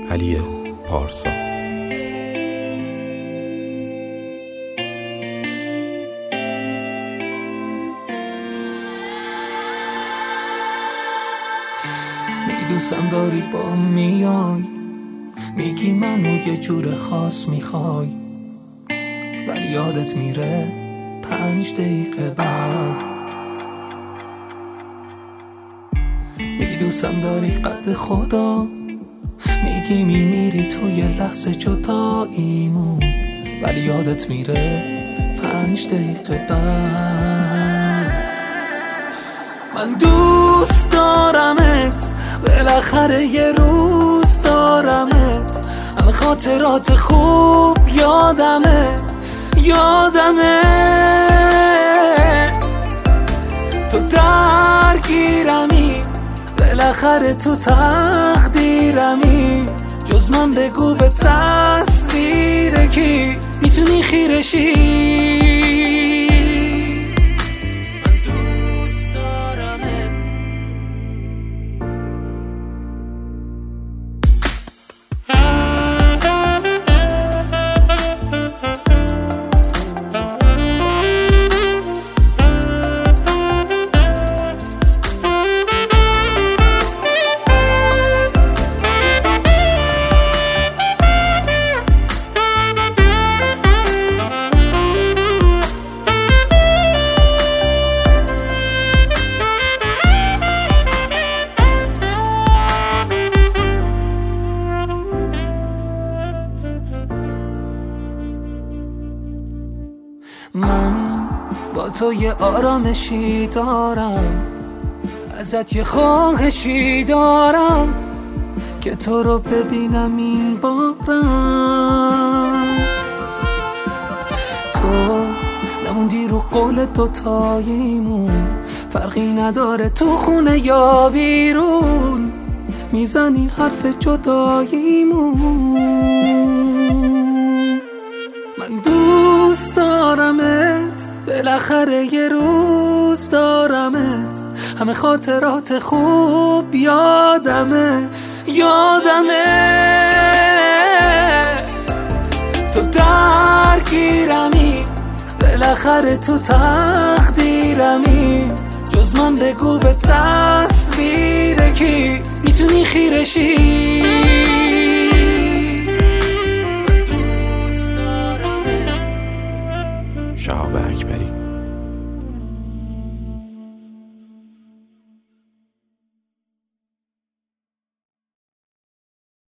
علی پارسا. میگی دوستم داری با میای، میگی منو یه جور خاص میخوای، ولی یادت میره 5 دقیقه بعد. میگی دوستم داری قد خدا، میگی میمیری توی لحظه جداییمون، ولی یادت میره 5 دقیقه بعد. من دوست دارمت، بالاخره یه روز دارمت، همه خاطرات خوب یادمه تو درگیرمی، بالاخره تو تقدیرمی، جز من بگو به تصویر کی میتونی خیرشی. من با تو یه آرامشی دارم، ازت یه خواهشی دارم که تو رو ببینم این بارم. تو نموندی رو قول دوتاییمون، فرقی نداره تو خونه یا بیرون، میزنی حرف جداییمون. من دوست دارمت، بالاخره یه روز دارمت، همه خاطرات خوب یادمه تو درگیرمی، بالاخره تو تقدیرمی، جز من بگو به تصویر کی میتونی خیرشی.